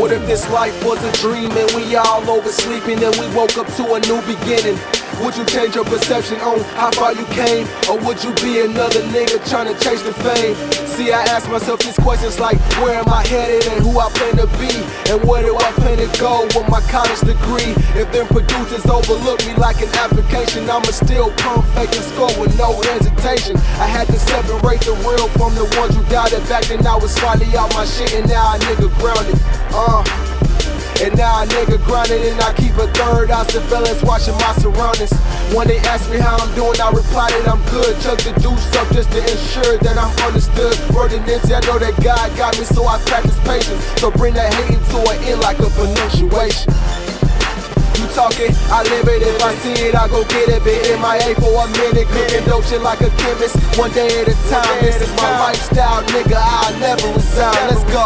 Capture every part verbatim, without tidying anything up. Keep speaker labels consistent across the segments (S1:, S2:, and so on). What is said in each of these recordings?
S1: What if this life was a dream and we all oversleeping and we woke up to a new beginning? Would you change your perception on how far you came? Or would you be another nigga trying to chase the fame? See, I ask myself these questions like, where am I headed and who I plan to be? And where do I plan to go with my college degree? If them producers overlook me like an application, I'ma still pump, fake and score with no hesitation. I had to separate the real from the ones who doubted. Back then I was slightly out my shit and now a nigga grounded. Uh And now a nigga grinding and I keep a third eye surveillance watching my surroundings. When they ask me how I'm doing, I reply that I'm good. Chug the deuce up just to ensure that I'm understood. Word and Nipsey, I know that God got me, so I practice patience. So bring that hate into an end like a pronunciation. You talking, I live it. If I see it, I go get it. Been M I A for a minute, cooking dope shit like a chemist. One day at a time, this is my lifestyle, nigga. I'll never resign. Let's go.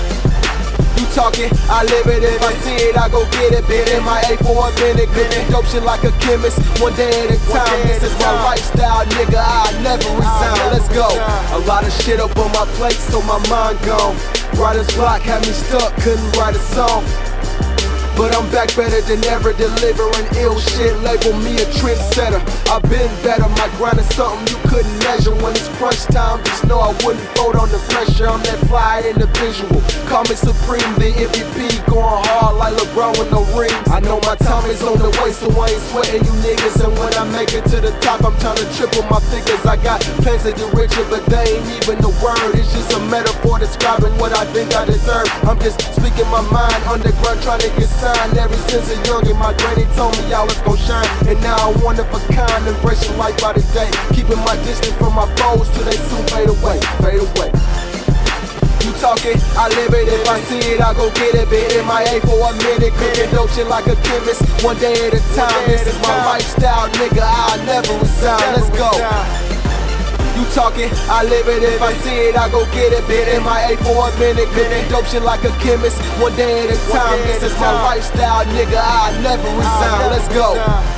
S1: You talking, I live it. If I see it, I go get it. Been M I A for a minute, cooking dope shit like a chemist. One day at a time, this is my lifestyle, nigga. I'll never resign. Let's go. A lot of shit up on my plate, so my mind gone. Writer's block had me stuck, couldn't write a song. But I'm back better than ever, delivering ill shit. Label me a trendsetter. I've been better, my grind is something you couldn't measure. When it's crunch time, just know I wouldn't fold on the pressure. I'm that fly individual, call me supreme, the M V P. Going hard like LeBron with no rings. I know my time is on the way, so I ain't sweating you niggas. And when I make it to the top, I'm trying to triple my figures. I got plans to get richer, but they ain't even a word. It's just a metaphor describing what I think I deserve. I'm just speaking my mind, underground trying to get signed. Ever since a youngin', my granny told me I was gon' shine. And now I'm one of a kind, embracing life by the day. Keeping my distance from my foes till they soon fade away, fade away. You talking, I live it. If I see it, I go get it. Been M I A for a minute, cooking dope shit like a chemist. One day at a time, this is my lifestyle, nigga. I'll never resign. Let's go. You talking, I live it. If I see it, I go get it. Been M I A for a minute, cooking dope shit like a chemist. One day at a time, this is my lifestyle, nigga. I'll never resign. Let's go.